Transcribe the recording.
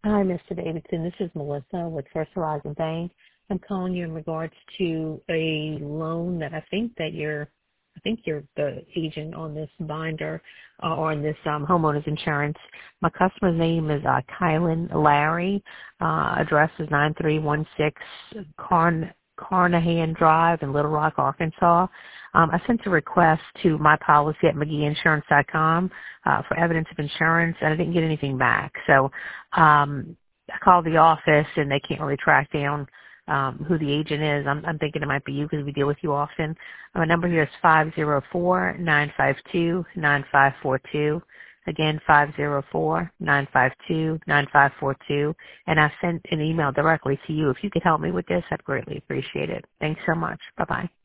Hi, Mr. Davidson. This is Melissa with First Horizon Bank. I'm calling you in regards to a loan that I think you're the agent on this binder or on this homeowner's insurance. My customer's name is Kylan Larry. Address is 9316 Carnahan Drive in Little Rock, Arkansas. I sent a request to my policy at McGeeInsurance.com for evidence of insurance, and I didn't get anything back. So I called the office, and they can't really track down who the agent is. I'm thinking it might be you because we deal with you often. My number here is 504-952-9542. Again, 504-952-9542. And I sent an email directly to you. If you could help me with this, I'd greatly appreciate it. Thanks so much. Bye-bye.